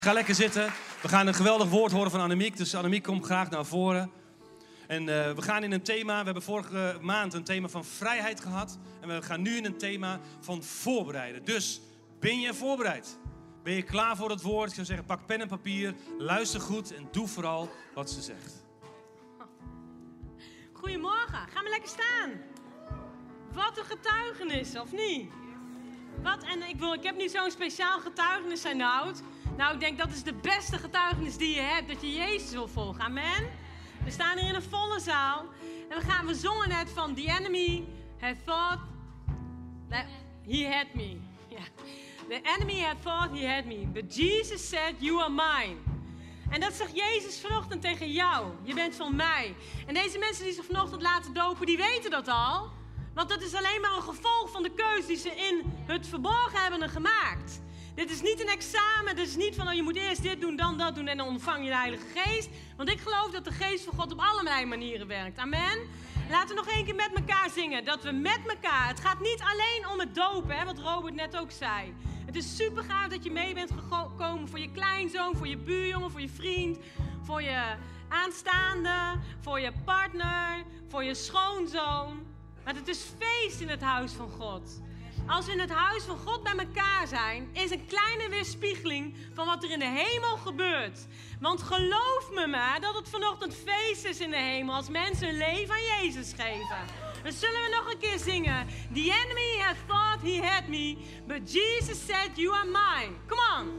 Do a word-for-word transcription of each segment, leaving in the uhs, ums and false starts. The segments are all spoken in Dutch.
Ga lekker zitten. We gaan een geweldig woord horen van Annemiek. Dus Annemiek, kom graag naar voren. En uh, we gaan in een thema, we hebben vorige maand een thema van vrijheid gehad. En we gaan nu in een thema van voorbereiden. Dus, ben je voorbereid? Ben je klaar voor het woord? Ik zou zeggen, pak pen en papier, luister goed en doe vooral wat ze zegt. Goedemorgen, ga maar lekker staan. Wat een getuigenis, of niet? Wat, en ik, wil, ik heb niet zo'n speciaal getuigenis zijn oud. Nou, ik denk dat is de beste getuigenis die je hebt, dat je Jezus wil volgen. Amen. We staan hier in een volle zaal. En we, gaan, we zongen net van The enemy had thought that he had me. Yeah. The enemy had thought he had me. But Jesus said, you are mine. En dat zegt Jezus vanochtend tegen jou. Je bent van mij. En deze mensen die zich vanochtend laten dopen, die weten dat al. Want dat is alleen maar een gevolg van de keuze die ze in het verborgen hebben gemaakt. Dit is niet een examen, dit is niet van oh, je moet eerst dit doen, dan dat doen en dan ontvang je de Heilige Geest. Want ik geloof dat de Geest van God op allerlei manieren werkt. Amen. Laten we nog één keer met elkaar zingen. Dat we met elkaar, het gaat niet alleen om het dopen, hè, wat Robert net ook zei. Het is super gaaf dat je mee bent gekomen voor je kleinzoon, voor je buurjongen, voor je vriend, voor je aanstaande, voor je partner, voor je schoonzoon. Maar het is feest in het huis van God. Als we in het huis van God bij elkaar zijn, is een kleine weerspiegeling van wat er in de hemel gebeurt. Want geloof me maar dat het vanochtend feest is in de hemel als mensen hun leven aan Jezus geven. Dan zullen we nog een keer zingen. The enemy had thought he had me, but Jesus said you are mine. Come on.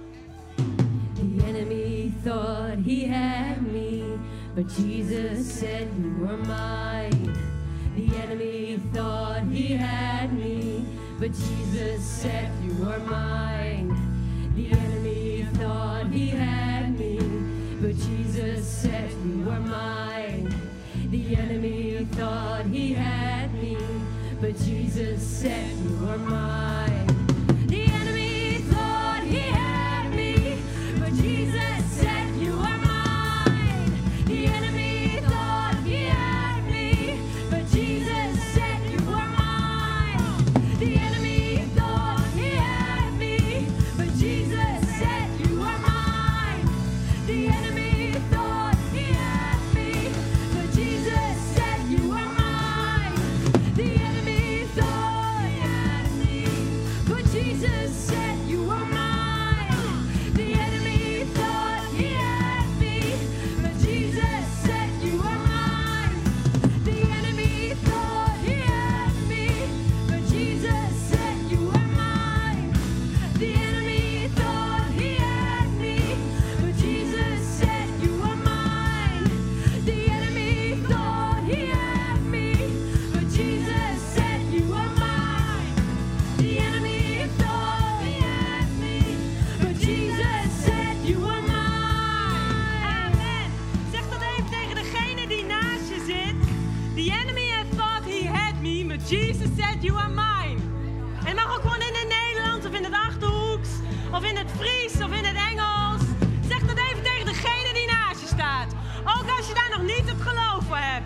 The enemy thought he had me, but Jesus said you are mine. The enemy thought he had me, but Jesus said you are mine. The enemy thought he had me, but Jesus said you are mine. The enemy thought he had me, but Jesus said you are mine. The enemy thought he had me, but Jesus said you are mine. The enemy thought he had me, but Jesus said you are mine. The enemy thought he had me, but Jesus said you are mine. The enemy thought he had me, but Jesus said you are mine. The enemy thought he had me, but Jesus said you are mine. The enemy thought he had me, but Jesus said you are mine. The enemy thought he had me, but Jesus said you are mine. The enemy thought he had me, but Jesus said you are mine. The enemy thought he had me, but Jesus said you are mine. The enemy thought he had me, but Jesus said you are mine. Amen. Zeg dat even tegen degene die naast je zit. The enemy had thought he had me, but Jesus said you are mine. En het mag ook gewoon in het Nederlands of in het Achterhoeks of in het Fries of in het Engels. Zeg dat even tegen degene die naast je staat. Ook als je daar nog niet het geloof voor hebt.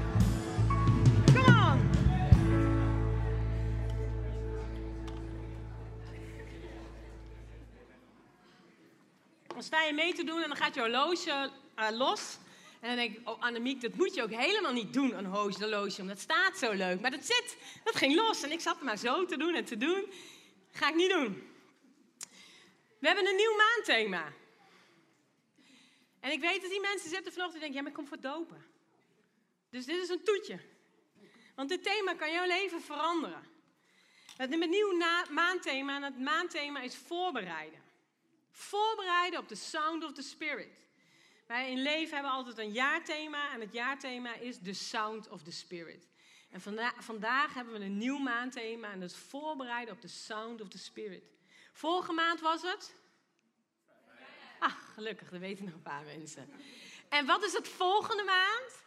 Come on. Dan sta je mee te doen en dan gaat je horloge uh, los. En dan denk ik, oh Annemiek, dat moet je ook helemaal niet doen, een horloge, want dat staat zo leuk. Maar dat zit, dat ging los en ik zat er maar zo te doen en te doen. Ga ik niet doen. We hebben een nieuw maandthema. En ik weet dat die mensen zitten vanochtend en denken, ja, maar ik kom voor dopen. Dus dit is een toetje. Want dit thema kan jouw leven veranderen. We hebben een nieuw na- maandthema en het maandthema is voorbereiden. Voorbereiden op de sound of the spirit. Wij in leven hebben altijd een jaarthema en het jaarthema is the sound of the spirit. En vanda- vandaag hebben we een nieuw maandthema en dat is voorbereiden op de sound of the spirit. Vorige maand was het? Ach, gelukkig, dat weten nog een paar mensen. En wat is het volgende maand?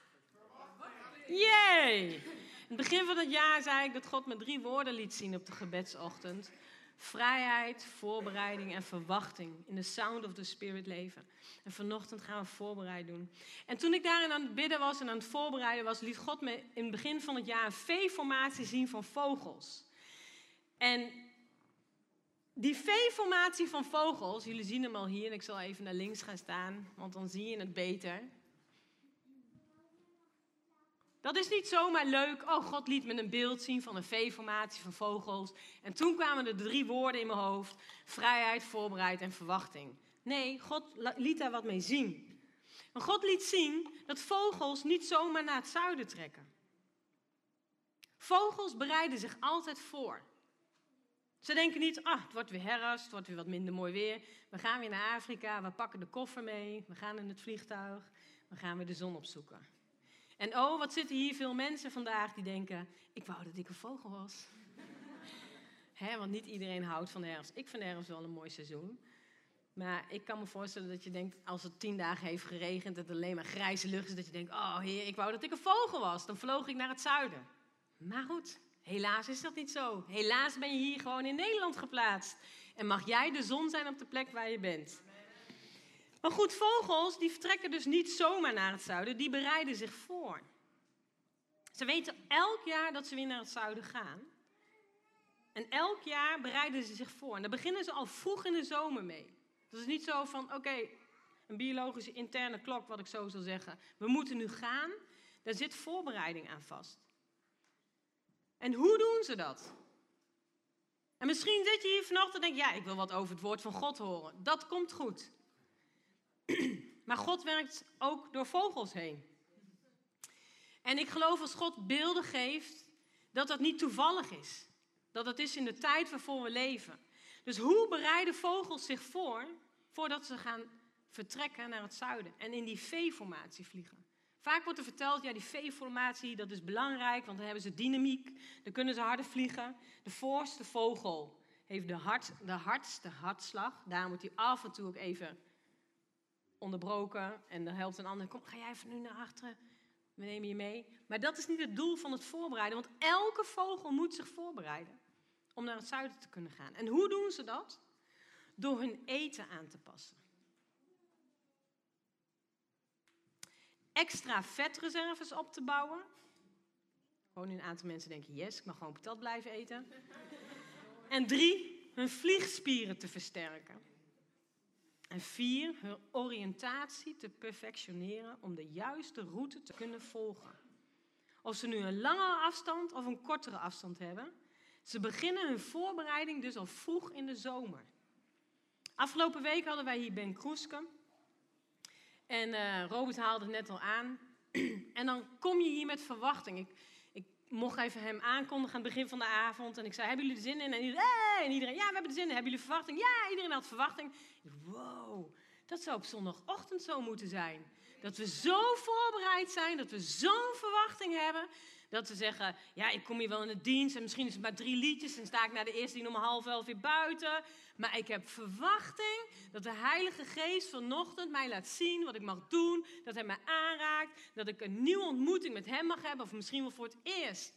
Yay! In het begin van het jaar zei ik dat God me drie woorden liet zien op de gebedsochtend. Vrijheid, voorbereiding en verwachting in de sound of the spirit leven. En vanochtend gaan we voorbereid doen. En toen ik daarin aan het bidden was en aan het voorbereiden was, liet God me in het begin van het jaar een V-formatie zien van vogels. En Die V-formatie van vogels, jullie zien hem al hier en ik zal even naar links gaan staan, want dan zie je het beter. Dat is niet zomaar leuk. Oh, God liet me een beeld zien van een V-formatie van vogels. En toen kwamen er drie woorden in mijn hoofd. Vrijheid, voorbereid en verwachting. Nee, God liet daar wat mee zien. En God liet zien dat vogels niet zomaar naar het zuiden trekken. Vogels bereiden zich altijd voor. Ze denken niet, ah, het wordt weer herfst, het wordt weer wat minder mooi weer. We gaan weer naar Afrika, we pakken de koffer mee, we gaan in het vliegtuig, we gaan weer de zon opzoeken. En oh, wat zitten hier veel mensen vandaag die denken, ik wou dat ik een vogel was. Hè, want niet iedereen houdt van de herfst. Ik vind de herfst wel een mooi seizoen. Maar ik kan me voorstellen dat je denkt, als het tien dagen heeft geregend en het alleen maar grijze lucht is, dat je denkt, oh heer, ik wou dat ik een vogel was. Dan vloog ik naar het zuiden. Maar goed, helaas is dat niet zo. Helaas ben je hier gewoon in Nederland geplaatst. En mag jij de zon zijn op de plek waar je bent. Maar goed, vogels die vertrekken dus niet zomaar naar het zuiden. Die bereiden zich voor. Ze weten elk jaar dat ze weer naar het zuiden gaan. En elk jaar bereiden ze zich voor. En daar beginnen ze al vroeg in de zomer mee. Dat is niet zo van, oké, okay, een biologische interne klok, wat ik zo zal zeggen. We moeten nu gaan. Daar zit voorbereiding aan vast. En hoe doen ze dat? En misschien zit je hier vanochtend en denk je, ja, ik wil wat over het woord van God horen. Dat komt goed. Maar God werkt ook door vogels heen. En ik geloof als God beelden geeft, dat dat niet toevallig is. Dat het is in de tijd waarvoor we leven. Dus hoe bereiden vogels zich voor, voordat ze gaan vertrekken naar het zuiden en in die V-formatie vliegen? Vaak wordt er verteld, ja, die V-formatie, dat is belangrijk, want dan hebben ze dynamiek, dan kunnen ze harder vliegen. De voorste vogel heeft de, hart, de hardste hartslag, daarom wordt hij af en toe ook even onderbroken en dan helpt een ander, kom, ga jij even nu naar achteren, we nemen je mee. Maar dat is niet het doel van het voorbereiden, want elke vogel moet zich voorbereiden om naar het zuiden te kunnen gaan. En hoe doen ze dat? Door hun eten aan te passen. Extra vetreserves op te bouwen. Gewoon nu een aantal mensen denken, yes, ik mag gewoon patat blijven eten. En drie, hun vliegspieren te versterken. En vier, hun oriëntatie te perfectioneren om de juiste route te kunnen volgen. Of ze nu een langere afstand of een kortere afstand hebben. Ze beginnen hun voorbereiding dus al vroeg in de zomer. Afgelopen week hadden wij hier Ben Kroeske. En uh, Robert haalde het net al aan. En dan kom je hier met verwachting. Ik, ik mocht even hem aankondigen aan het begin van de avond. En ik zei, hebben jullie er zin in? En iedereen, hey! en iedereen ja, we hebben er zin in. Hebben jullie verwachting? Ja, iedereen had verwachting. Wow, dat zou op zondagochtend zo moeten zijn. Dat we zo voorbereid zijn, dat we zo'n verwachting hebben. Dat we zeggen, ja, ik kom hier wel in de dienst en misschien is het maar drie liedjes. En sta ik na de eerste dienst om half elf weer buiten. Maar ik heb verwachting dat de Heilige Geest vanochtend mij laat zien wat ik mag doen. Dat hij mij aanraakt, dat ik een nieuwe ontmoeting met hem mag hebben. Of misschien wel voor het eerst.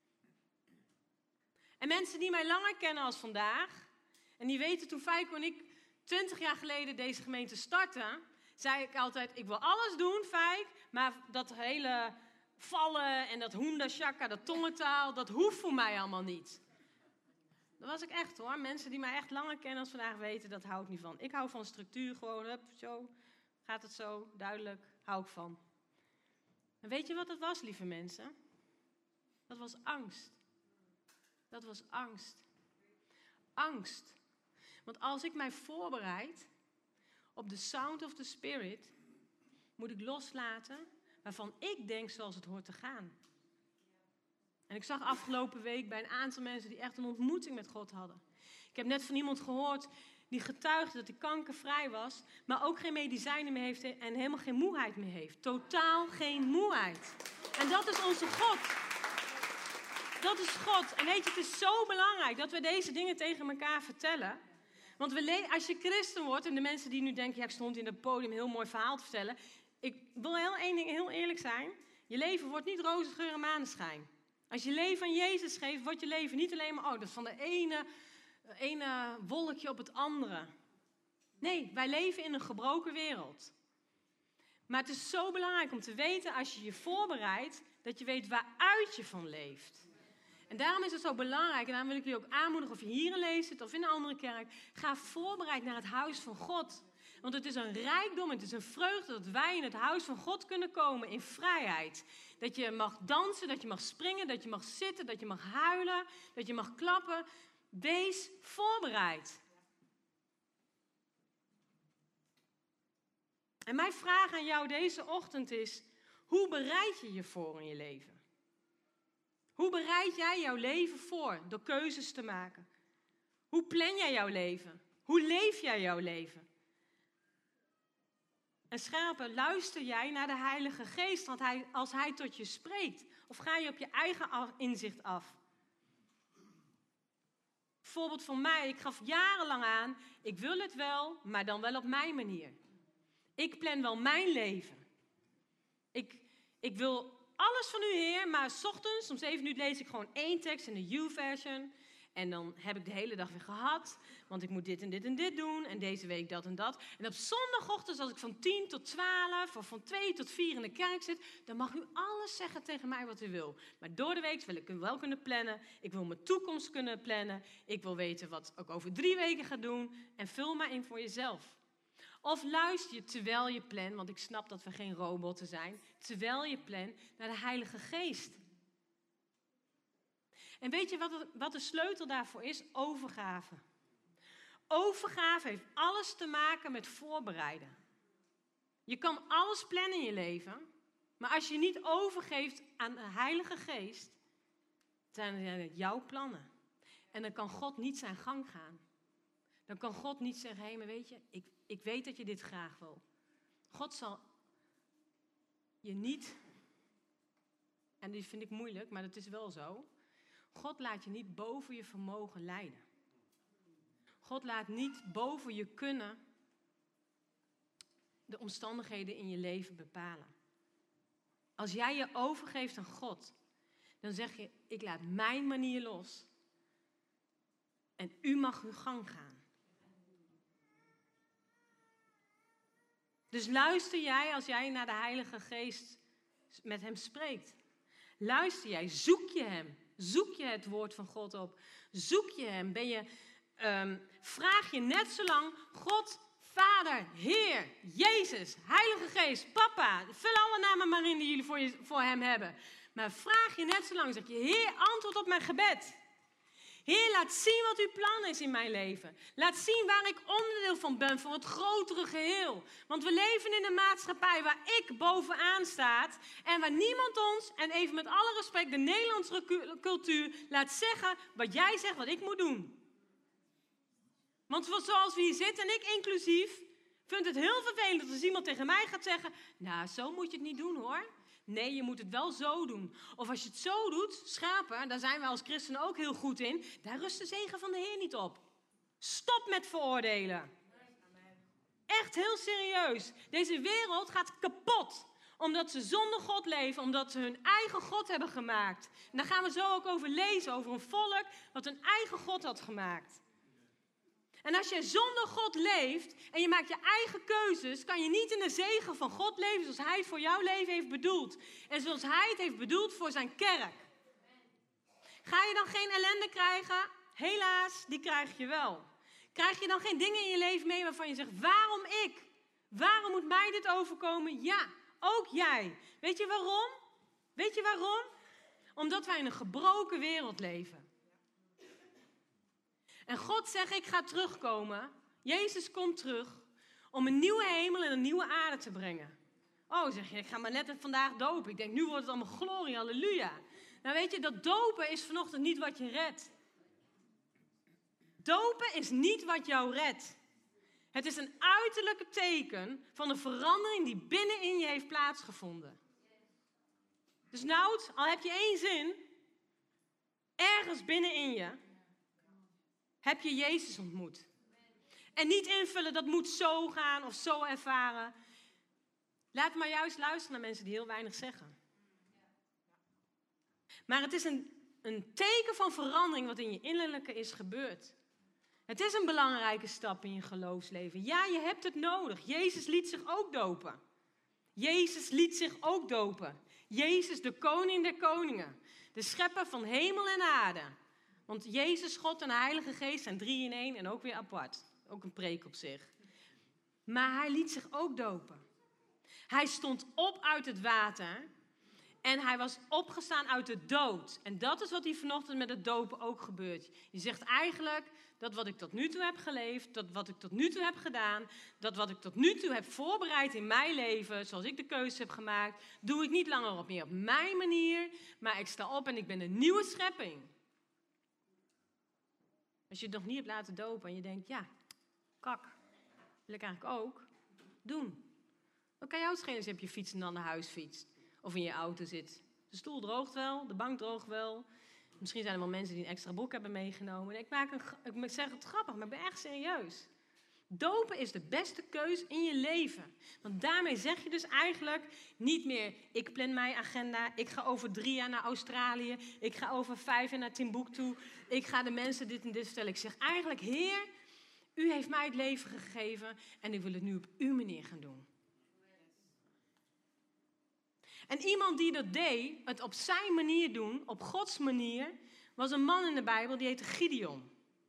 En mensen die mij langer kennen als vandaag. En die weten toen Feiko en ik twintig jaar geleden deze gemeente startten. Zei ik altijd, ik wil alles doen, Feik. Maar dat hele vallen en dat hoenda shaka, dat tongentaal, dat hoeft voor mij allemaal niet. Dat was ik echt hoor. Mensen die mij echt langer kennen als vandaag weten, dat hou ik niet van. Ik hou van structuur gewoon, hup, zo, gaat het zo, duidelijk, hou ik van. En weet je wat dat was, lieve mensen? Dat was angst. Dat was angst. Angst. Want als ik mij voorbereid op de sound of the spirit, moet ik loslaten waarvan ik denk zoals het hoort te gaan. En ik zag afgelopen week bij een aantal mensen die echt een ontmoeting met God hadden. Ik heb net van iemand gehoord die getuigde dat hij kankervrij was, maar ook geen medicijnen meer heeft en helemaal geen moeheid meer heeft. Totaal geen moeheid. En dat is onze God. Dat is God. En weet je, het is zo belangrijk dat we deze dingen tegen elkaar vertellen. Want we le- als je christen wordt, en de mensen die nu denken, ja, ik stond in het podium een heel mooi verhaal te vertellen. Ik wil heel één ding heel eerlijk zijn. Je leven wordt niet roze geur en maneschijn. Als je leven aan Jezus geeft, wordt je leven niet alleen maar, oh, dat is van de ene, ene wolkje op het andere. Nee, wij leven in een gebroken wereld. Maar het is zo belangrijk om te weten, als je je voorbereidt, dat je weet waaruit je van leeft. En daarom is het zo belangrijk, en daarom wil ik jullie ook aanmoedigen, of je hierin leest of in een andere kerk, ga voorbereid naar het huis van God. Want het is een rijkdom, het is een vreugde dat wij in het huis van God kunnen komen in vrijheid. Dat je mag dansen, dat je mag springen, dat je mag zitten, dat je mag huilen, dat je mag klappen. Wees voorbereid. En mijn vraag aan jou deze ochtend is, hoe bereid je je voor in je leven? Hoe bereid jij jouw leven voor door keuzes te maken? Hoe plan jij jouw leven? Hoe leef jij jouw leven? En scherpe, luister jij naar de Heilige Geest want hij, als Hij tot je spreekt? Of ga je op je eigen af, inzicht af? Voorbeeld van mij, ik gaf jarenlang aan, ik wil het wel, maar dan wel op mijn manier. Ik plan wel mijn leven. Ik, ik wil alles van u, Heer, maar 's ochtends om zeven uur lees ik gewoon één tekst in de U-version. En dan heb ik de hele dag weer gehad, want ik moet dit en dit en dit doen. En deze week dat en dat. En op zondagochtend, als ik van tien tot twaalf of van twee tot vier in de kerk zit, dan mag u alles zeggen tegen mij wat u wil. Maar door de week wil ik wel kunnen plannen. Ik wil mijn toekomst kunnen plannen. Ik wil weten wat ik over drie weken ga doen. En vul maar in voor jezelf. Of luister je terwijl je plant, want ik snap dat we geen robotten zijn, terwijl je plant naar de Heilige Geest. En weet je wat, wat de sleutel daarvoor is? Overgave. Overgave heeft alles te maken met voorbereiden. Je kan alles plannen in je leven, maar als je niet overgeeft aan de Heilige Geest, zijn het jouw plannen. En dan kan God niet zijn gang gaan. Dan kan God niet zeggen, hé, hey, maar weet je, ik, ik weet dat je dit graag wil. God zal je niet, en die vind ik moeilijk, maar dat is wel zo. God laat je niet boven je vermogen leiden. God laat niet boven je kunnen de omstandigheden in je leven bepalen. Als jij je overgeeft aan God, dan zeg je, ik laat mijn manier los. En u mag uw gang gaan. Dus luister jij als jij naar de Heilige Geest met hem spreekt. Luister jij, zoek je hem. Zoek je het woord van God op. Zoek je hem. Ben je, um, vraag je net zo lang, God, Vader, Heer, Jezus, Heilige Geest, Papa. Vul alle namen maar in die jullie voor, je, voor hem hebben. Maar vraag je net zo lang, zeg je, Heer, antwoord op mijn gebed. Heer, laat zien wat uw plan is in mijn leven. Laat zien waar ik onderdeel van ben, voor het grotere geheel. Want we leven in een maatschappij waar ik bovenaan sta en waar niemand ons, en even met alle respect, de Nederlandse cultuur, laat zeggen wat jij zegt wat ik moet doen. Want zoals we hier zitten, en ik inclusief, vind het heel vervelend als iemand tegen mij gaat zeggen, nou, zo moet je het niet doen hoor. Nee, je moet het wel zo doen. Of als je het zo doet, schapen, daar zijn we als christenen ook heel goed in, daar rust de zegen van de Heer niet op. Stop met veroordelen. Echt heel serieus. Deze wereld gaat kapot. Omdat ze zonder God leven, omdat ze hun eigen God hebben gemaakt. En daar gaan we zo ook over lezen, over een volk wat een eigen God had gemaakt. En als je zonder God leeft en je maakt je eigen keuzes, kan je niet in de zegen van God leven zoals Hij het voor jouw leven heeft bedoeld. En zoals Hij het heeft bedoeld voor zijn kerk. Ga je dan geen ellende krijgen? Helaas, die krijg je wel. Krijg je dan geen dingen in je leven mee waarvan je zegt, waarom ik? Waarom moet mij dit overkomen? Ja, ook jij. Weet je waarom? Weet je waarom? Omdat wij in een gebroken wereld leven. En God zegt, ik ga terugkomen. Jezus komt terug om een nieuwe hemel en een nieuwe aarde te brengen. Oh, zeg je, ik ga maar net vandaag dopen. Ik denk, nu wordt het allemaal glorie, halleluja. Nou weet je, dat dopen is vanochtend niet wat je redt. Dopen is niet wat jou redt. Het is een uiterlijke teken van een verandering die binnenin je heeft plaatsgevonden. Dus nou, al heb je één zin, ergens binnenin je, heb je Jezus ontmoet. En niet invullen, dat moet zo gaan of zo ervaren. Laat maar juist luisteren naar mensen die heel weinig zeggen. Maar het is een, een teken van verandering wat in je innerlijke is gebeurd. Het is een belangrijke stap in je geloofsleven. Ja, je hebt het nodig. Jezus liet zich ook dopen. Jezus liet zich ook dopen. Jezus, de koning der koningen. De schepper van hemel en aarde. Want Jezus, God en de Heilige Geest zijn drie in één en ook weer apart. Ook een preek op zich. Maar hij liet zich ook dopen. Hij stond op uit het water en hij was opgestaan uit de dood. En dat is wat hier vanochtend met het dopen ook gebeurt. Je zegt eigenlijk dat wat ik tot nu toe heb geleefd, dat wat ik tot nu toe heb gedaan, dat wat ik tot nu toe heb voorbereid in mijn leven, zoals ik de keuze heb gemaakt, doe ik niet langer op meer op mijn manier, maar ik sta op en ik ben een nieuwe schepping. Als je het nog niet hebt laten dopen en je denkt, ja, kak, wil ik eigenlijk ook, doen. Dan kan jou het schelen als je op je fiets en dan naar huis fietst. Of in je auto zit. De stoel droogt wel, de bank droogt wel. Misschien zijn er wel mensen die een extra boek hebben meegenomen. Ik, maak een, ik zeg het grappig, maar ik ben echt serieus. Dopen is de beste keus in je leven. Want daarmee zeg je dus eigenlijk niet meer, ik plan mijn agenda, ik ga over drie jaar naar Australië, ik ga over vijf jaar naar Timbuktu, ik ga de mensen dit en dit vertellen. Ik zeg eigenlijk, Heer, u heeft mij het leven gegeven en ik wil het nu op uw manier gaan doen. En iemand die dat deed, het op zijn manier doen, op Gods manier, was een man in de Bijbel, die heette Gideon.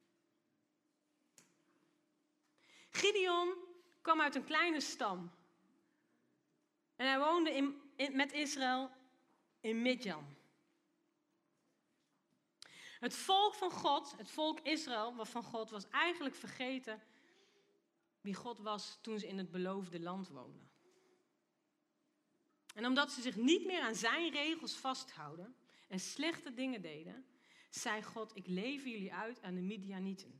Gideon kwam uit een kleine stam. En hij woonde in, in, met Israël in Midjan. Het volk van God, het volk Israël van God, was eigenlijk vergeten wie God was toen ze in het beloofde land woonden. En omdat ze zich niet meer aan zijn regels vasthouden en slechte dingen deden, zei God, ik lever jullie uit aan de Midjanieten.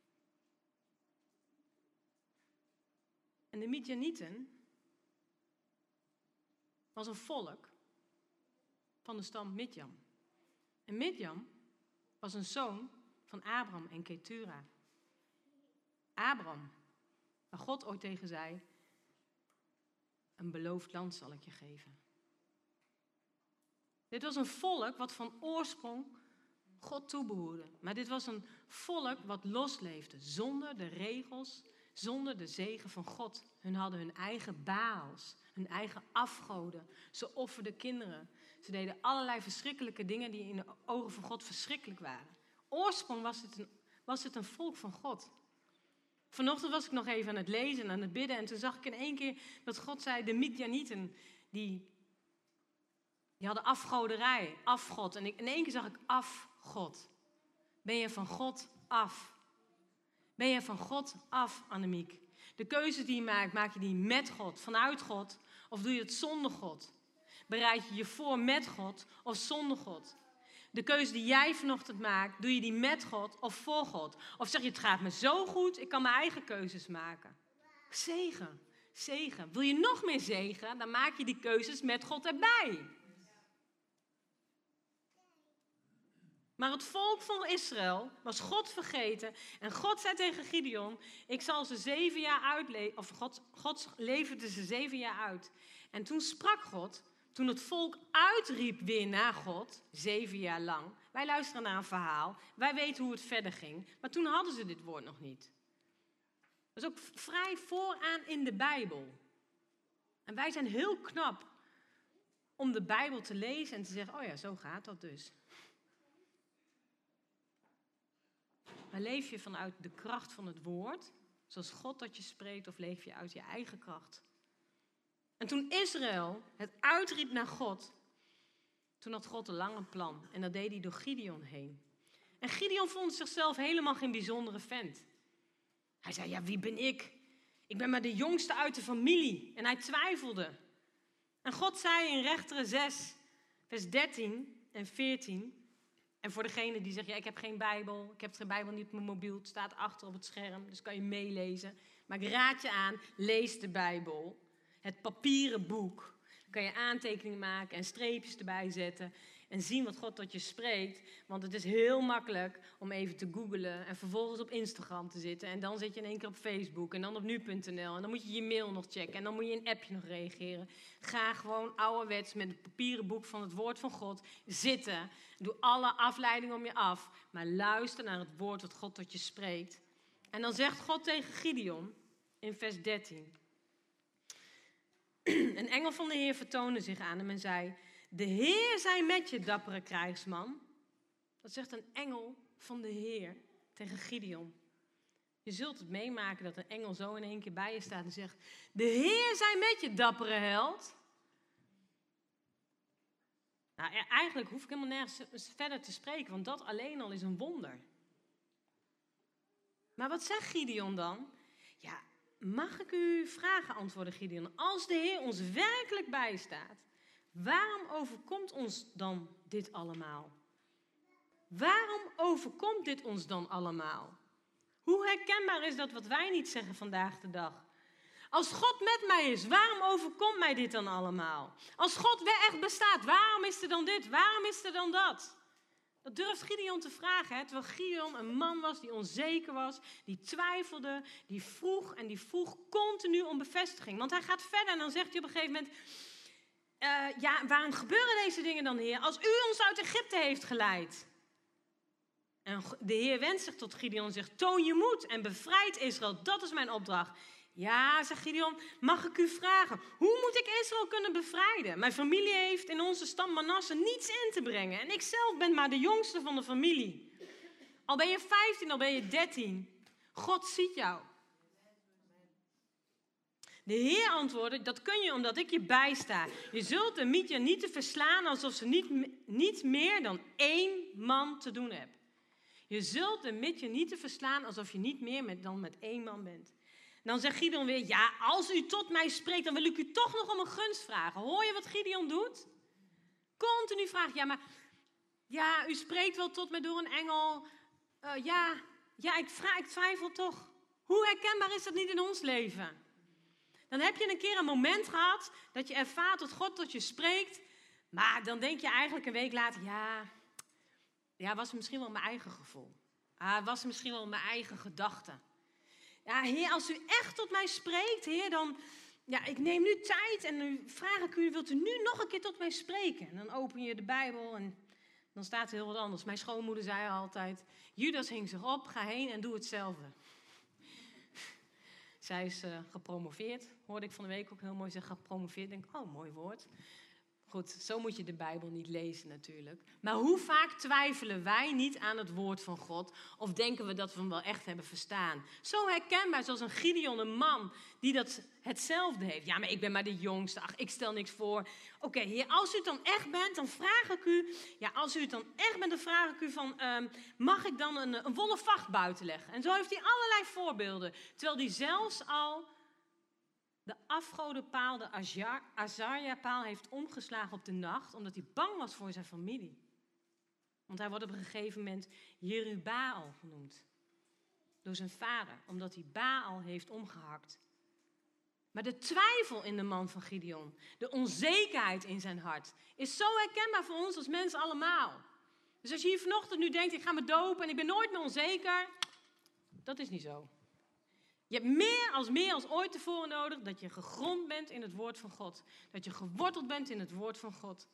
En de Midjanieten was een volk van de stam Midjan. En Midjan was een zoon van Abraham en Ketura. Abraham, waar God ooit tegen zei, een beloofd land zal ik je geven. Dit was een volk wat van oorsprong God toebehoorde. Maar dit was een volk wat losleefde, zonder de regels, zonder de zegen van God. Hun hadden hun eigen baals, hun eigen afgoden. Ze offerden kinderen. Ze deden allerlei verschrikkelijke dingen die in de ogen van God verschrikkelijk waren. Oorsprong was het een, was het een volk van God. Vanochtend was ik nog even aan het lezen en aan het bidden. En toen zag ik in één keer dat God zei, de Midjanieten, die, die hadden afgoderij, afgod. En ik, in één keer zag ik afgod. Ben je van God af? Ben je van God af, Annemiek? De keuzes die je maakt, maak je die met God, vanuit God? Of doe je het zonder God? Bereid je je voor met God of zonder God? De keuze die jij vanochtend maakt, doe je die met God of voor God? Of zeg je, het gaat me zo goed, ik kan mijn eigen keuzes maken. Zegen, zegen. Wil je nog meer zegen, dan maak je die keuzes met God erbij. Maar het volk van Israël was God vergeten. En God zei tegen Gideon, ik zal ze zeven jaar uitleveren. Of God, God leverde ze zeven jaar uit. En toen sprak God, toen het volk uitriep weer naar God, zeven jaar lang. Wij luisteren naar een verhaal, wij weten hoe het verder ging. Maar toen hadden ze dit woord nog niet. Dat is ook vrij vooraan in de Bijbel. En wij zijn heel knap om de Bijbel te lezen en te zeggen, oh ja, zo gaat dat dus. Maar leef je vanuit de kracht van het woord, zoals God dat je spreekt, of leef je uit je eigen kracht? En toen Israël het uitriep naar God, toen had God een lange plan. En dat deed hij door Gideon heen. En Gideon vond zichzelf helemaal geen bijzondere vent. Hij zei, ja, wie ben ik? Ik ben maar de jongste uit de familie. En hij twijfelde. En God zei in Rechteren zes, vers dertien en veertien... En voor degene die zegt, ja, ik heb geen Bijbel, ik heb de Bijbel niet op mijn mobiel, het staat achter op het scherm, dus kan je meelezen. Maar ik raad je aan, lees de Bijbel, het papieren boek. Dan kan je aantekeningen maken en streepjes erbij zetten en zien wat God tot je spreekt. Want het is heel makkelijk om even te googlen en vervolgens op Instagram te zitten. En dan zit je in één keer op Facebook en dan op nu punt n l. En dan moet je je mail nog checken en dan moet je in een appje nog reageren. Ga gewoon ouderwets met het papieren boek van het woord van God zitten. Doe alle afleidingen om je af. Maar luister naar het woord wat God tot je spreekt. En dan zegt God tegen Gideon in vers dertien. Een engel van de Heer vertoonde zich aan hem en zei, De Heer zij met je, dappere krijgsman. Dat zegt een engel van de Heer tegen Gideon. Je zult het meemaken dat een engel zo in één keer bij je staat en zegt: de Heer zij met je, dappere held. Nou, eigenlijk hoef ik helemaal nergens verder te spreken, want dat alleen al is een wonder. Maar wat zegt Gideon dan? Ja, mag ik u vragen, antwoordde Gideon. Als de Heer ons werkelijk bijstaat, waarom overkomt ons dan dit allemaal? Waarom overkomt dit ons dan allemaal? Hoe herkenbaar is dat wat wij niet zeggen vandaag de dag? Als God met mij is, waarom overkomt mij dit dan allemaal? Als God weer echt bestaat, waarom is er dan dit? Waarom is er dan dat? Dat durft Gideon te vragen, hè? Terwijl Gideon een man was die onzeker was, die twijfelde, die vroeg en die vroeg continu om bevestiging. Want hij gaat verder en dan zegt hij op een gegeven moment: Uh, ja, waarom gebeuren deze dingen dan, Heer? Als u ons uit Egypte heeft geleid. En de Heer wendt zich tot Gideon en zegt: toon je moed en bevrijd Israël. Dat is mijn opdracht. Ja, zegt Gideon, mag ik u vragen, hoe moet ik Israël kunnen bevrijden? Mijn familie heeft in onze stam Manasse niets in te brengen. En ik zelf ben maar de jongste van de familie. Al ben je vijftien, al ben je dertien. God ziet jou. De Heer antwoordde: dat kun je omdat ik je bijsta. Je zult de Midian niet te verslaan alsof ze niet, niet meer dan één man te doen hebt. Je zult de Midian niet te verslaan alsof je niet meer met, dan met één man bent. Dan zegt Gideon weer: ja, als u tot mij spreekt, dan wil ik u toch nog om een gunst vragen. Hoor je wat Gideon doet? Continu vraagt: ja, maar ja, u spreekt wel tot mij door een engel. Uh, ja, ja ik, vraag, ik twijfel toch. Hoe herkenbaar is dat niet in ons leven? Dan heb je een keer een moment gehad dat je ervaart dat God tot je spreekt. Maar dan denk je eigenlijk een week later: ja, ja was misschien wel mijn eigen gevoel. Ah, was misschien wel mijn eigen gedachte. Ja, Heer, als u echt tot mij spreekt, Heer, dan... Ja, ik neem nu tijd en nu vraag ik u, wilt u nu nog een keer tot mij spreken? En dan open je de Bijbel en dan staat er heel wat anders. Mijn schoonmoeder zei altijd: Judas hing zich op, ga heen en doe hetzelfde. Zij is uh, gepromoveerd, hoorde ik van de week ook heel mooi zeggen, gepromoveerd. Ik denk, oh, mooi woord. Goed, zo moet je de Bijbel niet lezen natuurlijk. Maar hoe vaak twijfelen wij niet aan het woord van God? Of denken we dat we hem wel echt hebben verstaan? Zo herkenbaar zoals een Gideon, een man die dat hetzelfde heeft. Ja, maar ik ben maar de jongste. Ach, ik stel niks voor. Oké, okay, Heer, als u het dan echt bent, dan vraag ik u... Ja, als u het dan echt bent, dan vraag ik u van... Um, mag ik dan een, een wollen vacht buiten leggen? En zo heeft hij allerlei voorbeelden. Terwijl hij zelfs al... de afgodenpaal, de Azarja-paal, heeft omgeslagen op de nacht, omdat hij bang was voor zijn familie. Want hij wordt op een gegeven moment Jerubbaal genoemd. Door zijn vader, omdat hij Baal heeft omgehakt. Maar de twijfel in de man van Gideon, de onzekerheid in zijn hart, is zo herkenbaar voor ons als mensen allemaal. Dus als je hier vanochtend nu denkt: ik ga me dopen en ik ben nooit meer onzeker, dat is niet zo. Je hebt meer als meer als ooit tevoren nodig dat je gegrond bent in het woord van God. Dat je geworteld bent in het woord van God.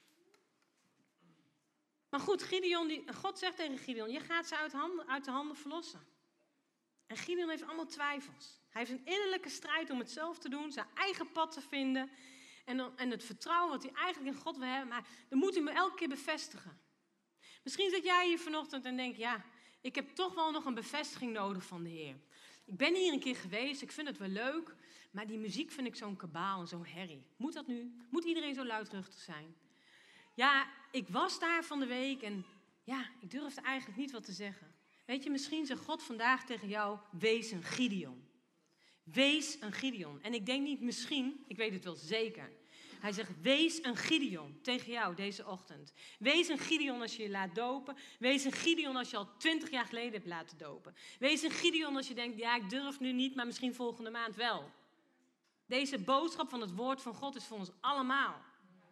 Maar goed, Gideon, die, God zegt tegen Gideon: je gaat ze uit, handen, uit de handen verlossen. En Gideon heeft allemaal twijfels. Hij heeft een innerlijke strijd om het zelf te doen, zijn eigen pad te vinden. En, dan, en het vertrouwen wat hij eigenlijk in God wil hebben. Maar dan moet hij me elke keer bevestigen. Misschien zit jij hier vanochtend en denk: ja, ik heb toch wel nog een bevestiging nodig van de Heer. Ik ben hier een keer geweest, ik vind het wel leuk, maar die muziek vind ik zo'n kabaal en zo'n herrie. Moet dat nu? Moet iedereen zo luidruchtig zijn? Ja, ik was daar van de week en ja, ik durfde eigenlijk niet wat te zeggen. Weet je, misschien zegt God vandaag tegen jou: wees een Gideon. Wees een Gideon. En ik denk niet misschien, ik weet het wel zeker. Hij zegt: wees een Gideon tegen jou deze ochtend. Wees een Gideon als je je laat dopen. Wees een Gideon als je al twintig jaar geleden hebt laten dopen. Wees een Gideon als je denkt: ja, ik durf nu niet, maar misschien volgende maand wel. Deze boodschap van het woord van God is voor ons allemaal.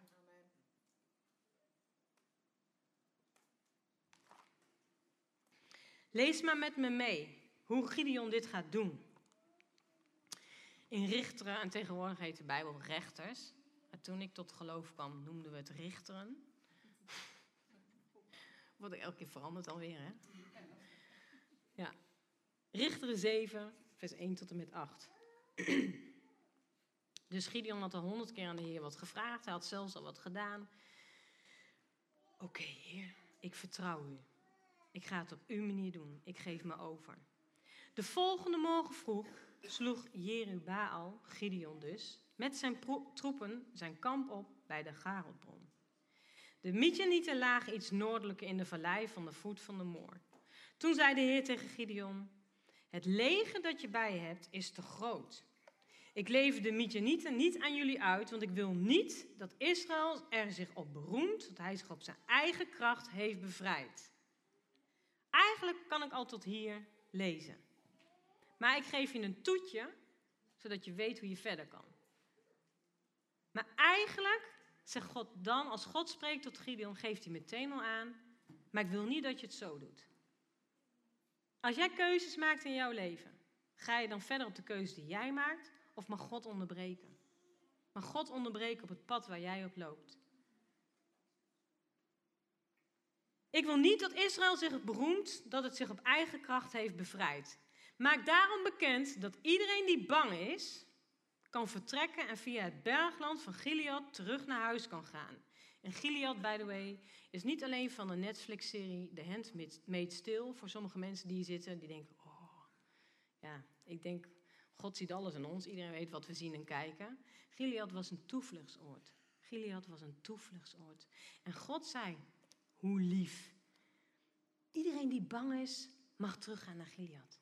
Lees maar met me mee hoe Gideon dit gaat doen. In Richteren, en tegenwoordig heet de Bijbel Rechters. En toen ik tot geloof kwam, noemden we het Richteren. Wordt elke keer veranderd alweer, hè? Ja. Richteren zeven, vers één tot en met acht. Dus Gideon had al honderd keer aan de Heer wat gevraagd. Hij had zelfs al wat gedaan. Oké, okay, Heer, ik vertrouw u. Ik ga het op uw manier doen. Ik geef me over. De volgende morgen vroeg sloeg Jerubbaal, Gideon dus, met zijn pro- troepen zijn kamp op bij de Garodbron. De Midjanieten lagen iets noordelijker in de vallei van de voet van de Moor. Toen zei de Heer tegen Gideon: het leger dat je bij je hebt is te groot. Ik lever de Midjanieten niet aan jullie uit, want ik wil niet dat Israël er zich op beroemt dat hij zich op zijn eigen kracht heeft bevrijd. Eigenlijk kan ik al tot hier lezen. Maar ik geef je een toetje, zodat je weet hoe je verder kan. Maar eigenlijk zegt God dan, als God spreekt tot Gideon, geeft hij meteen al aan, maar ik wil niet dat je het zo doet. Als jij keuzes maakt in jouw leven, ga je dan verder op de keuze die jij maakt, of mag God onderbreken? Mag God onderbreken op het pad waar jij op loopt? Ik wil niet dat Israël zich beroemt dat het zich op eigen kracht heeft bevrijd. Maak daarom bekend dat iedereen die bang is, kan vertrekken en via het bergland van Gilead terug naar huis kan gaan. En Gilead, by the way, is niet alleen van de Netflix-serie The Handmaid's Tale. Voor sommige mensen die hier zitten, die denken, oh, ja, ik denk, God ziet alles in ons. Iedereen weet wat we zien en kijken. Gilead was een toevluchtsoord. Gilead was een toevluchtsoord. En God zei, hoe lief. Iedereen die bang is, mag teruggaan naar Gilead.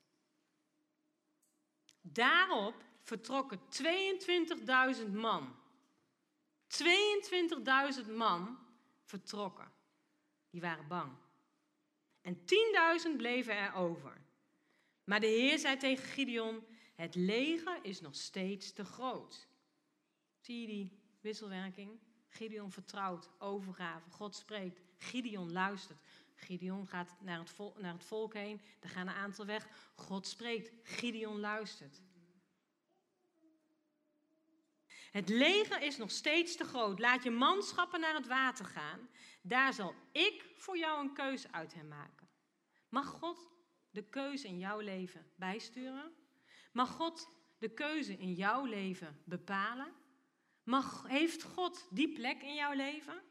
Daarop vertrokken tweeëntwintigduizend man. tweeëntwintigduizend man vertrokken. Die waren bang. En tienduizend bleven er over. Maar de Heer zei tegen Gideon, het leger is nog steeds te groot. Zie je die wisselwerking? Gideon vertrouwt, overgave, God spreekt. Gideon luistert. Gideon gaat naar het, vol, naar het volk heen, er gaan een aantal weg. God spreekt, Gideon luistert. Het leger is nog steeds te groot. Laat je manschappen naar het water gaan. Daar zal ik voor jou een keuze uit hem maken. Mag God de keuze in jouw leven bijsturen? Mag God de keuze in jouw leven bepalen? Mag, heeft God die plek in jouw leven?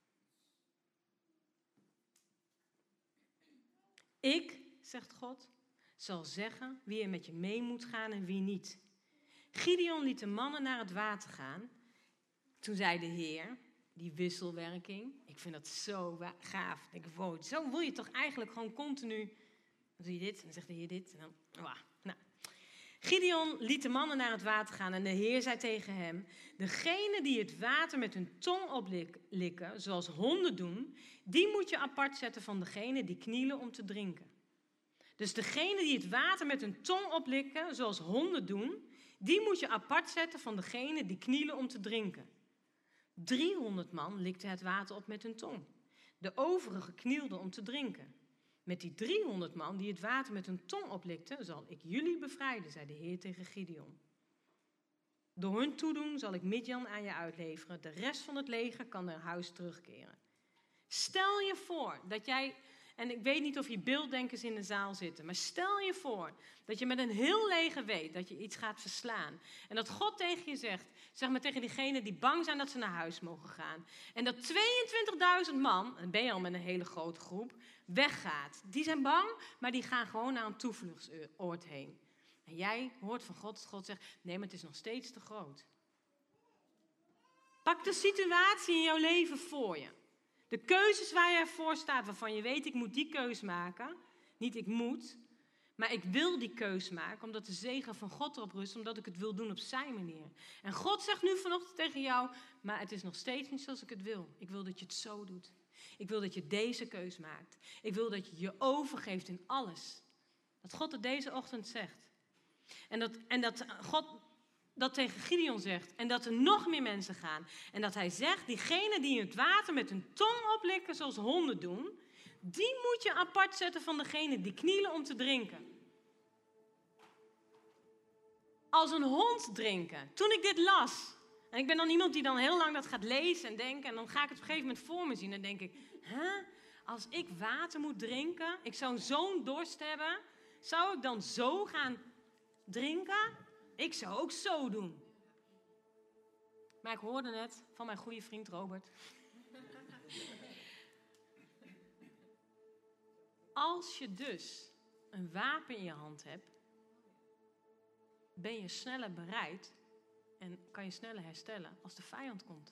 Ik, zegt God, zal zeggen wie er met je mee moet gaan en wie niet. Gideon liet de mannen naar het water gaan. Toen zei de Heer, die wisselwerking, ik vind dat zo gaaf. Ik denk, wow, zo wil je toch eigenlijk gewoon continu. Dan doe je dit en dan zegt de Heer dit. En dan, wow, nou. Gideon liet de mannen naar het water gaan en de Heer zei tegen hem, degene die het water met hun tong oplikken, zoals honden doen, die moet je apart zetten van degene die knielen om te drinken. Dus degene die het water met hun tong oplikken, zoals honden doen, die moet je apart zetten van degene die knielen om te drinken. driehonderd man likten het water op met hun tong. De overigen knielden om te drinken. Met die driehonderd man die het water met hun tong oplikten, zal ik jullie bevrijden, zei de Heer tegen Gideon. Door hun toedoen zal ik Midjan aan je uitleveren. De rest van het leger kan naar huis terugkeren. Stel je voor dat jij, en ik weet niet of je beelddenkers in de zaal zitten, maar stel je voor dat je met een heel leger weet dat je iets gaat verslaan. En dat God tegen je zegt, zeg maar tegen diegenen die bang zijn dat ze naar huis mogen gaan. En dat tweeëntwintigduizend man, en ben je al met een hele grote groep, weggaat. Die zijn bang, maar die gaan gewoon naar een toevluchtsoord heen. En jij hoort van God dat God zegt, nee, maar het is nog steeds te groot. Pak de situatie in jouw leven voor je. De keuzes waar je voor staat, waarvan je weet, ik moet die keus maken. Niet ik moet, maar ik wil die keus maken, omdat de zegen van God erop rust, omdat ik het wil doen op zijn manier. En God zegt nu vanochtend tegen jou, maar het is nog steeds niet zoals ik het wil. Ik wil dat je het zo doet. Ik wil dat je deze keus maakt. Ik wil dat je je overgeeft in alles. Dat God het deze ochtend zegt. En dat, en dat God dat tegen Gideon zegt. En dat er nog meer mensen gaan. En dat hij zegt, diegenen die het water met hun tong oplikken zoals honden doen, die moet je apart zetten van degenen die knielen om te drinken. Als een hond drinken. Toen ik dit las, en ik ben dan iemand die dan heel lang dat gaat lezen en denken, en dan ga ik het op een gegeven moment voor me zien. En dan denk ik, hè? Als ik water moet drinken, ik zou zo'n dorst hebben, zou ik dan zo gaan drinken? Ik zou ook zo doen. Maar ik hoorde net van mijn goede vriend Robert. Als je dus een wapen in je hand hebt, ben je sneller bereid en kan je sneller herstellen als de vijand komt.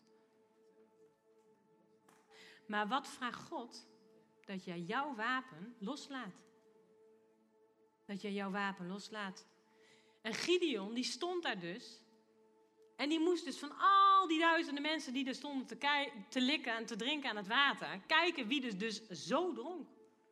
Maar wat vraagt God? Dat jij jouw wapen loslaat. Dat jij jouw wapen loslaat. En Gideon, die stond daar dus. En die moest dus van al die duizenden mensen die er stonden te, kei- te likken en te drinken aan het water, kijken wie dus, dus zo dronk.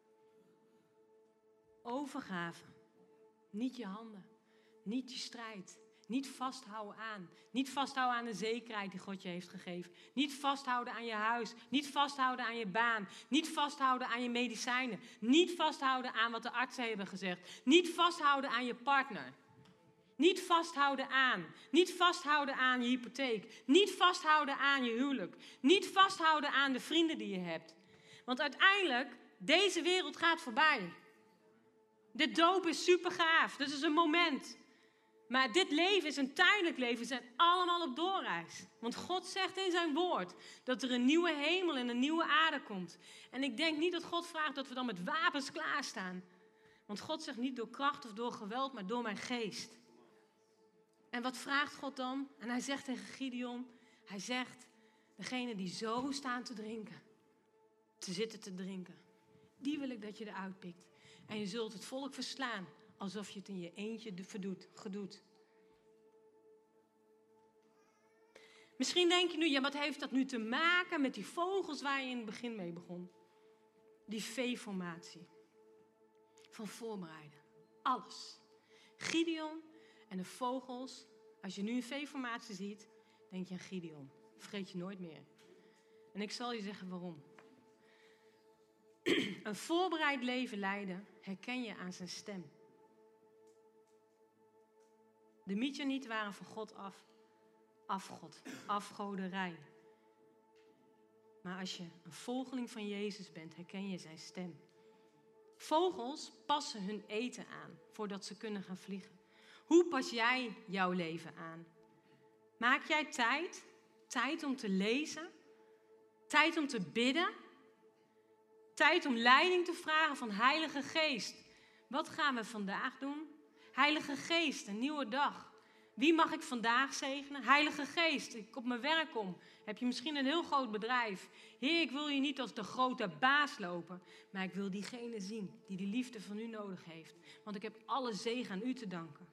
Overgave. Niet je handen. Niet je strijd. Niet vasthouden aan. Niet vasthouden aan de zekerheid die God je heeft gegeven. Niet vasthouden aan je huis. Niet vasthouden aan je baan. Niet vasthouden aan je medicijnen. Niet vasthouden aan wat de artsen hebben gezegd. Niet vasthouden aan je partner. Niet vasthouden aan. Niet vasthouden aan je hypotheek. Niet vasthouden aan je huwelijk. Niet vasthouden aan de vrienden die je hebt. Want uiteindelijk, deze wereld gaat voorbij. De doop is super gaaf. Dat is een moment. Maar dit leven is een tijdelijk leven. We zijn allemaal op doorreis. Want God zegt in zijn woord dat er een nieuwe hemel en een nieuwe aarde komt. En ik denk niet dat God vraagt dat we dan met wapens klaarstaan. Want God zegt niet door kracht of door geweld, maar door mijn geest. En wat vraagt God dan? En hij zegt tegen Gideon, hij zegt, degene die zo staan te drinken, te zitten te drinken, die wil ik dat je eruit pikt. En je zult het volk verslaan, alsof je het in je eentje verdoet, gedoet. Misschien denk je nu, ja, wat heeft dat nu te maken met die vogels waar je in het begin mee begon? Die V-formatie. Van voorbereiden. Alles. Gideon en de vogels. Als je nu een V-formatie ziet, denk je aan Gideon. Vergeet je nooit meer. En ik zal je zeggen waarom. Een voorbereid leven leiden herken je aan zijn stem. De Midianieten waren van God af. Afgod, afgoderij. Maar als je een volgeling van Jezus bent, herken je zijn stem. Vogels passen hun eten aan voordat ze kunnen gaan vliegen. Hoe pas jij jouw leven aan? Maak jij tijd? Tijd om te lezen? Tijd om te bidden? Tijd om leiding te vragen van Heilige Geest. Wat gaan we vandaag doen? Heilige Geest, een nieuwe dag. Wie mag ik vandaag zegenen? Heilige Geest, ik op mijn werk kom. Heb je misschien een heel groot bedrijf. Heer, ik wil je niet als de grote baas lopen. Maar ik wil diegene zien die die liefde van u nodig heeft. Want ik heb alle zegen aan u te danken.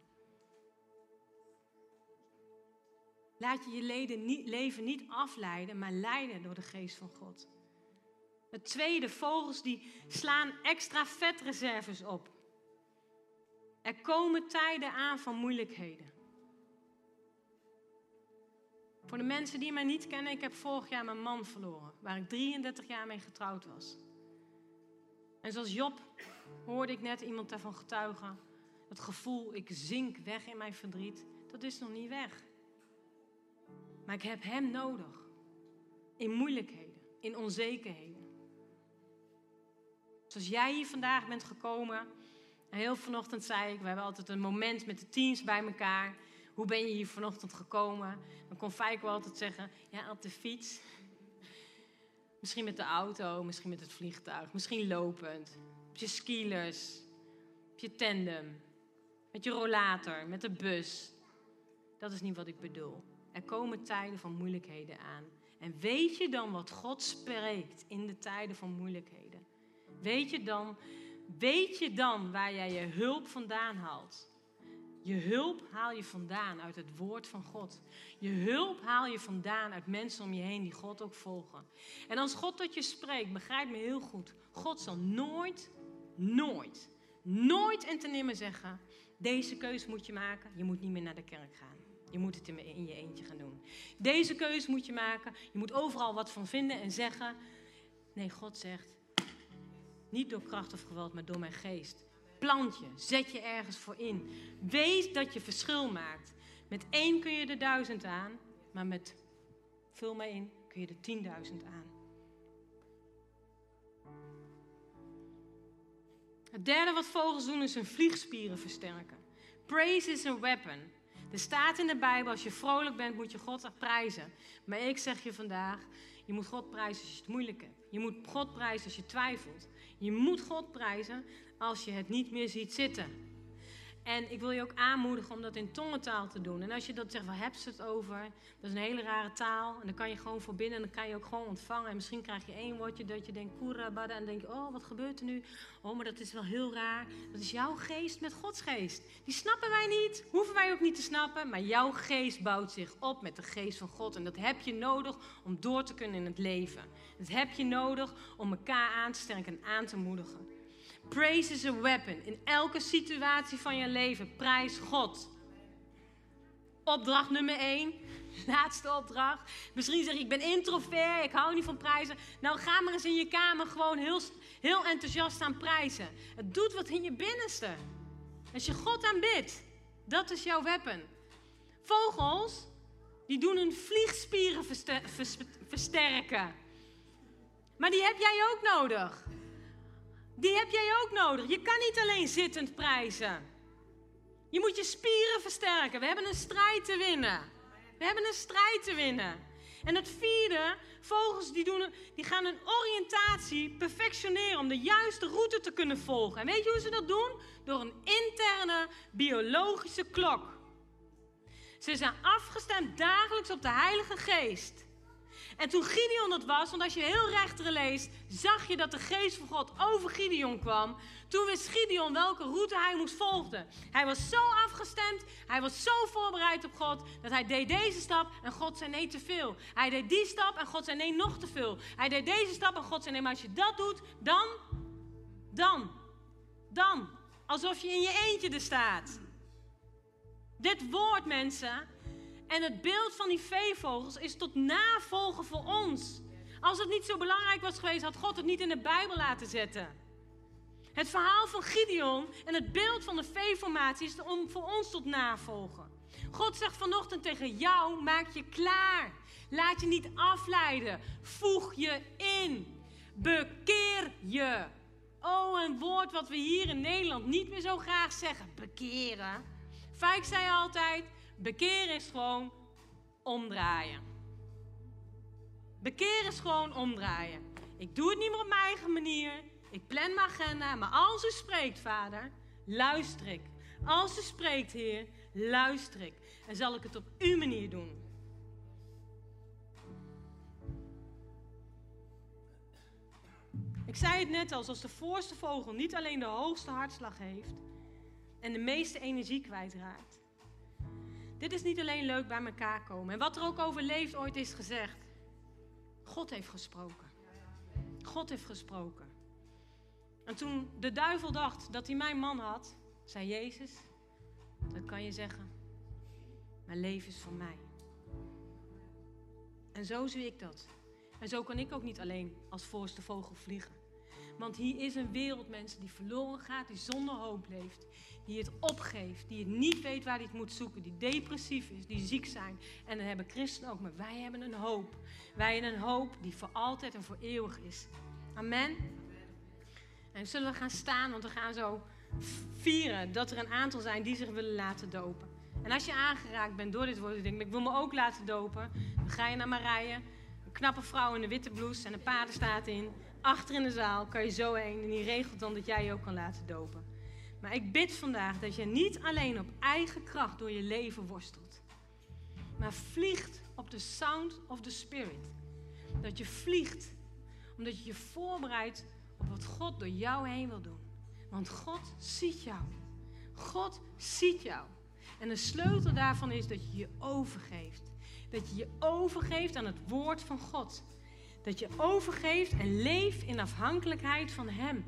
Laat je je leden niet, leven niet afleiden, maar leiden door de geest van God. Het tweede, vogels die slaan extra vetreserves op. Er komen tijden aan van moeilijkheden. Voor de mensen die mij niet kennen, ik heb vorig jaar mijn man verloren, waar ik drieëndertig jaar mee getrouwd was. En zoals Job hoorde ik net iemand daarvan getuigen. Het gevoel, ik zink weg in mijn verdriet, dat is nog niet weg. Maar ik heb hem nodig. In moeilijkheden, in onzekerheden. Zoals jij hier vandaag bent gekomen. En heel vanochtend zei ik, we hebben altijd een moment met de teams bij elkaar. Hoe ben je hier vanochtend gekomen? Dan kon Feiko altijd zeggen, ja, op de fiets. Misschien met de auto, misschien met het vliegtuig. Misschien lopend. Op je skilers. Op je tandem. Met je rollator, met de bus. Dat is niet wat ik bedoel. Er komen tijden van moeilijkheden aan. En weet je dan wat God spreekt in de tijden van moeilijkheden? Weet je dan, weet je dan waar jij je hulp vandaan haalt? Je hulp haal je vandaan uit het woord van God. Je hulp haal je vandaan uit mensen om je heen die God ook volgen. En als God tot je spreekt, begrijp me heel goed. God zal nooit, nooit, nooit en ten nimmer zeggen, deze keus moet je maken, je moet niet meer naar de kerk gaan. Je moet het in je eentje gaan doen. Deze keuze moet je maken. Je moet overal wat van vinden en zeggen. Nee, God zegt, niet door kracht of geweld, maar door mijn geest. Plant je, zet je ergens voor in. Wees dat je verschil maakt. Met één kun je er duizend aan, maar met, vul maar in, kun je er tienduizend aan. Het derde wat vogels doen is hun vliegspieren versterken. Praise is a weapon. Er staat in de Bijbel, als je vrolijk bent, moet je God prijzen. Maar ik zeg je vandaag, je moet God prijzen als je het moeilijk hebt. Je moet God prijzen als je twijfelt. Je moet God prijzen als je het niet meer ziet zitten. En ik wil je ook aanmoedigen om dat in tongentaal te doen. En als je dat zegt, waar heb je het over? Dat is een hele rare taal. En dan kan je gewoon voor binnen en dan kan je ook gewoon ontvangen. En misschien krijg je één woordje dat je denkt, koerabada. En dan denk je, oh, wat gebeurt er nu? Oh, maar dat is wel heel raar. Dat is jouw geest met Gods geest. Die snappen wij niet. Hoeven wij ook niet te snappen. Maar jouw geest bouwt zich op met de geest van God. En dat heb je nodig om door te kunnen in het leven. Dat heb je nodig om elkaar aan te sterken en aan te moedigen. Praise is a weapon. In elke situatie van je leven, prijs God. Opdracht nummer één. Laatste opdracht. Misschien zeg je, ik ben introvert, ik hou niet van prijzen. Nou, ga maar eens in je kamer gewoon heel, heel enthousiast aan prijzen. Het doet wat in je binnenste. Als je God aanbidt, dat is jouw weapon. Vogels, die doen hun vliegspieren verster- versterken. Maar die heb jij ook nodig. Die heb jij ook nodig. Je kan niet alleen zittend prijzen. Je moet je spieren versterken. We hebben een strijd te winnen. We hebben een strijd te winnen. En het vierde, vogels die, doen, die gaan hun oriëntatie perfectioneren om de juiste route te kunnen volgen. En weet je hoe ze dat doen? Door een interne biologische klok. Ze zijn afgestemd dagelijks op de Heilige Geest. En toen Gideon dat was, want als je heel rechteren leest, zag je dat de geest van God over Gideon kwam. Toen wist Gideon welke route hij moest volgen. Hij was zo afgestemd, hij was zo voorbereid op God, dat hij deed deze stap en God zei nee, te veel. Hij deed die stap en God zei nee, nog te veel. Hij deed deze stap en God zei nee, maar als je dat doet, dan, dan, dan. Alsof je in je eentje er staat. Dit woord, mensen, en het beeld van die veevogels is tot navolgen voor ons. Als het niet zo belangrijk was geweest, had God het niet in de Bijbel laten zetten. Het verhaal van Gideon en het beeld van de veeformatie is om voor ons tot navolgen. God zegt vanochtend tegen jou, maak je klaar. Laat je niet afleiden. Voeg je in. Bekeer je. Oh, een woord wat we hier in Nederland niet meer zo graag zeggen. Bekeren. Fijk zei altijd, bekeren is gewoon omdraaien. Bekeren is gewoon omdraaien. Ik doe het niet meer op mijn eigen manier. Ik plan mijn agenda. Maar als u spreekt, Vader, luister ik. Als u spreekt, Heer, luister ik. En zal ik het op uw manier doen. Ik zei het net al, als de voorste vogel niet alleen de hoogste hartslag heeft en de meeste energie kwijtraakt. Dit is niet alleen leuk bij elkaar komen. En wat er ook over leeft ooit is gezegd. God heeft gesproken. God heeft gesproken. En toen de duivel dacht dat hij mijn man had, zei Jezus, dat kan je zeggen. Mijn leven is van mij. En zo zie ik dat. En zo kan ik ook niet alleen als voorste vogel vliegen. Want hier is een wereld, mensen, die verloren gaat, die zonder hoop leeft. Die het opgeeft, die het niet weet waar hij het moet zoeken. Die depressief is, die ziek zijn. En dan hebben christenen ook, maar wij hebben een hoop. Wij hebben een hoop die voor altijd en voor eeuwig is. Amen. En zullen we gaan staan, want we gaan zo vieren dat er een aantal zijn die zich willen laten dopen. En als je aangeraakt bent door dit woord, en denkt, ik wil me ook laten dopen. Dan ga je naar Marije, een knappe vrouw in een witte blouse en een paarden staat in. Achter in de zaal kan je zo heen en die regelt dan dat jij je ook kan laten dopen. Maar ik bid vandaag dat je niet alleen op eigen kracht door je leven worstelt. Maar vliegt op de sound of the spirit. Dat je vliegt omdat je je voorbereidt op wat God door jou heen wil doen. Want God ziet jou. God ziet jou. En de sleutel daarvan is dat je je overgeeft. Dat je je overgeeft aan het woord van God. Dat je overgeeft en leeft in afhankelijkheid van Hem.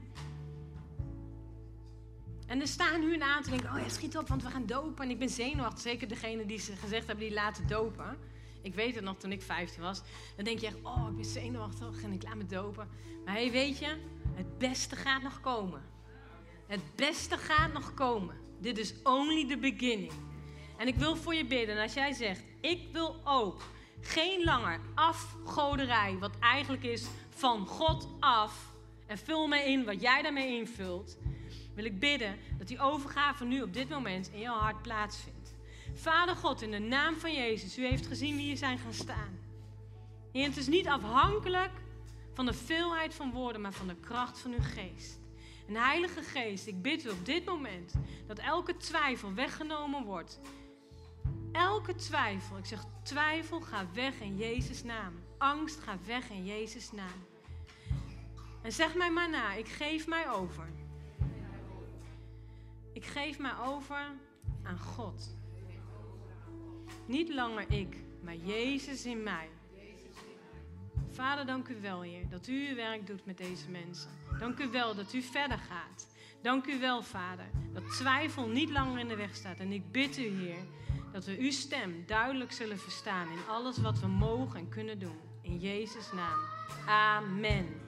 En er staan nu een aantal denken, oh ja, schiet op, want we gaan dopen. En ik ben zenuwachtig, zeker degene die ze gezegd hebben, die laten dopen. Ik weet het nog toen ik vijftien was. Dan denk je echt, oh, ik ben zenuwachtig en ik laat me dopen. Maar hey, weet je, het beste gaat nog komen. Het beste gaat nog komen. Dit is only the beginning. En ik wil voor je bidden. En als jij zegt, ik wil ook geen langer afgoderij, wat eigenlijk is van God af. En vul me in wat jij daarmee invult. Wil ik bidden dat die overgave nu op dit moment in jouw hart plaatsvindt. Vader God, in de naam van Jezus, u heeft gezien wie hier zijn gaan staan. Heer, het is niet afhankelijk van de veelheid van woorden, maar van de kracht van uw geest. En Heilige Geest, ik bid u op dit moment dat elke twijfel weggenomen wordt. Elke twijfel, ik zeg twijfel, ga weg in Jezus' naam. Angst, ga weg in Jezus' naam. En zeg mij maar na, ik geef mij over. Ik geef mij over aan God. Niet langer ik, maar Jezus in mij. Vader, dank u wel, Heer, dat u uw werk doet met deze mensen. Dank u wel dat u verder gaat. Dank u wel, Vader, dat twijfel niet langer in de weg staat. En ik bid u, Heer, dat we uw stem duidelijk zullen verstaan in alles wat we mogen en kunnen doen. In Jezus' naam. Amen.